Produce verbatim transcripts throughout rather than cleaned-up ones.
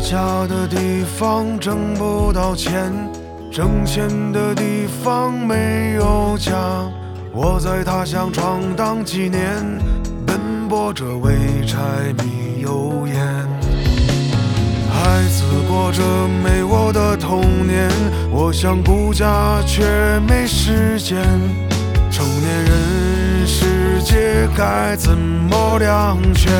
家的地方挣不到钱，挣钱的地方没有家。我在他乡闯荡几年，奔波着为柴米油盐。孩子过着没我的童年，我想顾家却没时间。成年人世界该怎么两全？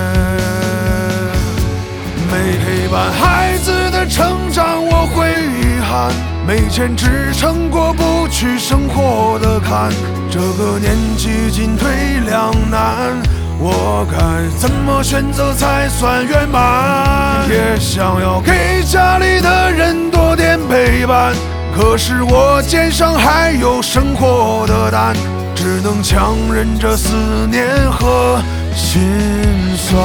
没陪伴孩子的成长，我会遗憾。没钱支撑过不去生活的坎，这个年纪进退两难，我该怎么选择才算圆满？也想要给家里的人多点陪伴，可是我肩上还有生活的担，只能强忍着思念和心酸。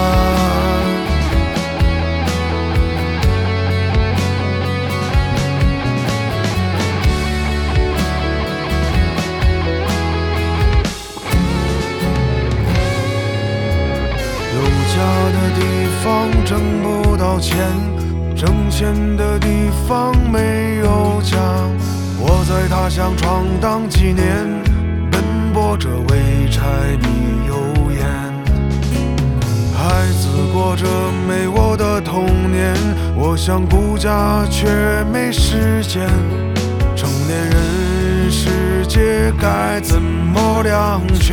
有家的地方挣不到钱，挣钱的地方没有家。我在他乡闯荡几年，奔波着为柴米油盐。孩子过着没我的童年，我想顾家却没时间。成年人世界该怎么两全？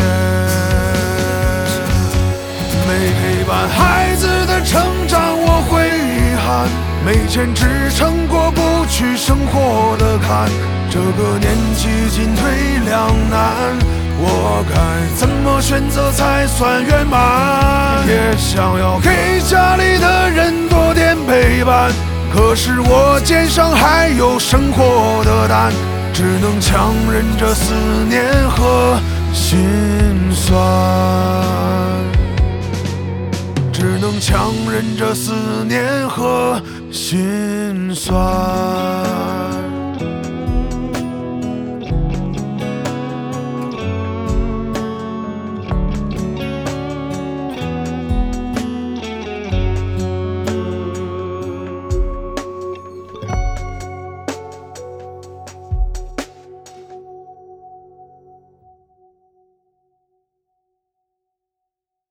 没陪伴孩子的成长，我会遗憾。没钱支撑过不去生活的坎，这个年纪进退两难，我该怎么选择才算圆满？也想要给家里的人多点陪伴，可是我肩上还有生活的担，只能强忍着思念和心酸。只能强忍着思念和心酸。